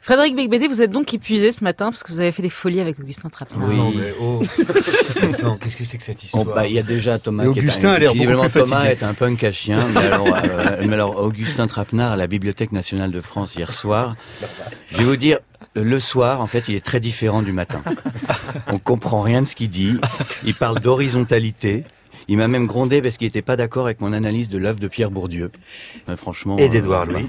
Frédéric Becbédé, vous êtes donc épuisé ce matin parce que vous avez fait des folies avec Augustin Trapenard. Oui. Non, mais Attends, qu'est-ce que c'est que cette histoire? Il y a déjà Thomas et Augustin a l'air beaucoup plus Thomas fatigué. est un punk à chien. Mais alors, Augustin Trapenard à la Bibliothèque nationale de France hier soir, je vais vous dire, le soir, en fait, il est très différent du matin. On comprend rien de ce qu'il dit. Il parle d'horizontalité. Il m'a même grondé parce qu'il n'était pas d'accord avec mon analyse de l'œuvre de Pierre Bourdieu. Franchement. Et d'Édouard Louis.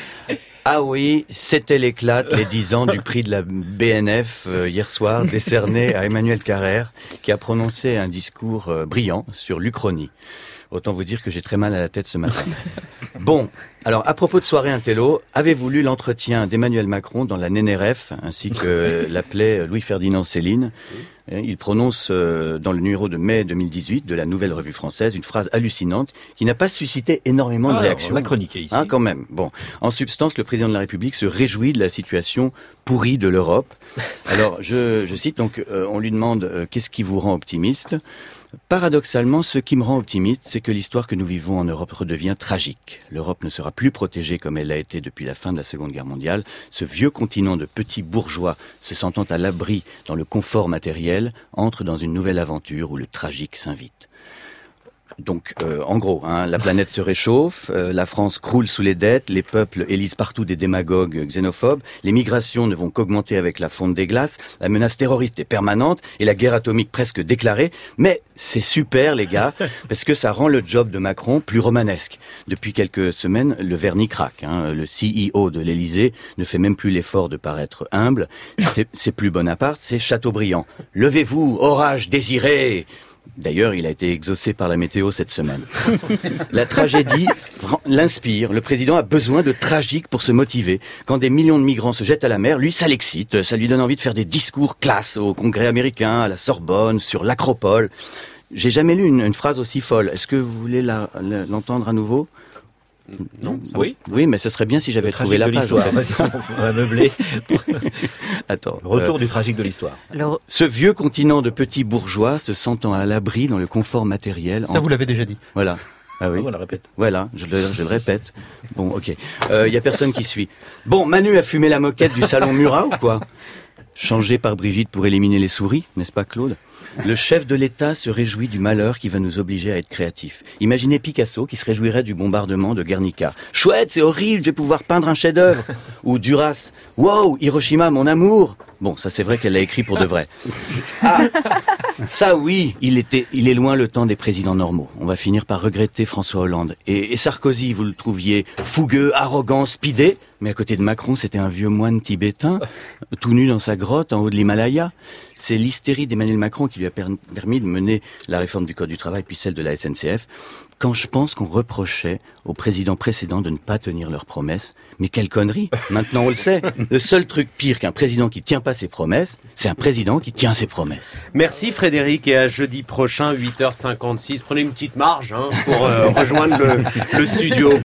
Ah oui, c'était l'éclate, les 10 ans du prix de la BNF hier soir, décerné à Emmanuel Carrère, qui a prononcé un discours brillant sur l'Uchronie. Autant vous dire que j'ai très mal à la tête ce matin. Bon, alors à propos de soirée intello, avez-vous lu l'entretien d'Emmanuel Macron dans la Nénéref, ainsi que l'appelait Louis-Ferdinand Céline? Il prononce dans le numéro de mai 2018 de la Nouvelle Revue Française une phrase hallucinante qui n'a pas suscité énormément de réactions. On l'a chroniqué ici. Quand même. Bon, en substance, le président de la République se réjouit de la situation pourrie de l'Europe. Alors, je cite, donc, on lui demande qu'est-ce qui vous rend optimiste? Paradoxalement, ce qui me rend optimiste, c'est que l'histoire que nous vivons en Europe redevient tragique. L'Europe ne sera plus protégée comme elle l'a été depuis la fin de la Seconde Guerre mondiale. Ce vieux continent de petits bourgeois se sentant à l'abri dans le confort matériel entre dans une nouvelle aventure où le tragique s'invite. Donc, en gros, la planète se réchauffe, la France croule sous les dettes, les peuples élisent partout des démagogues xénophobes, les migrations ne vont qu'augmenter avec la fonte des glaces, la menace terroriste est permanente et la guerre atomique presque déclarée. Mais c'est super, les gars, parce que ça rend le job de Macron plus romanesque. Depuis quelques semaines, le vernis craque. Le CEO de l'Élysée ne fait même plus l'effort de paraître humble. C'est plus Bonaparte, c'est Chateaubriand. Levez-vous, orage désiré! D'ailleurs, il a été exaucé par la météo cette semaine. La tragédie l'inspire. Le président a besoin de tragique pour se motiver. Quand des millions de migrants se jettent à la mer, lui, ça l'excite. Ça lui donne envie de faire des discours classe au Congrès américain, à la Sorbonne, sur l'Acropole. J'ai jamais lu une phrase aussi folle. Est-ce que vous voulez l'entendre à nouveau? Non. Oui, mais ce serait bien si j'avais trouvé la page. On va meubler. Attends. Le retour du tragique de l'histoire. Alors, ce vieux continent de petits bourgeois se sentant à l'abri dans le confort matériel. Ça, vous l'avez déjà dit. Voilà. Ah oui. On la répète. Voilà, je le répète. Bon, ok. Y a personne qui suit. Bon, Manu a fumé la moquette du salon Murat ou quoi? Changé par Brigitte pour éliminer les souris, n'est-ce pas Claude? Le chef de l'État se réjouit du malheur qui va nous obliger à être créatifs. Imaginez Picasso qui se réjouirait du bombardement de Guernica. Chouette, c'est horrible, je vais pouvoir peindre un chef-d'œuvre. Ou Duras. Wow, Hiroshima, mon amour. Bon, ça c'est vrai qu'elle l'a écrit pour de vrai. Ah, ça oui, il est loin le temps des présidents normaux. On va finir par regretter François Hollande. Et Sarkozy, vous le trouviez fougueux, arrogant, speedé. Mais à côté de Macron, c'était un vieux moine tibétain, tout nu dans sa grotte en haut de l'Himalaya. C'est l'hystérie d'Emmanuel Macron qui lui a permis de mener la réforme du Code du travail puis celle de la SNCF. Quand je pense qu'on reprochait aux présidents précédents de ne pas tenir leurs promesses, mais quelle connerie! Maintenant on le sait. Le seul truc pire qu'un président qui tient pas ses promesses, c'est un président qui tient ses promesses. Merci Frédéric, et à jeudi prochain, 8h56. Prenez une petite marge pour rejoindre le studio.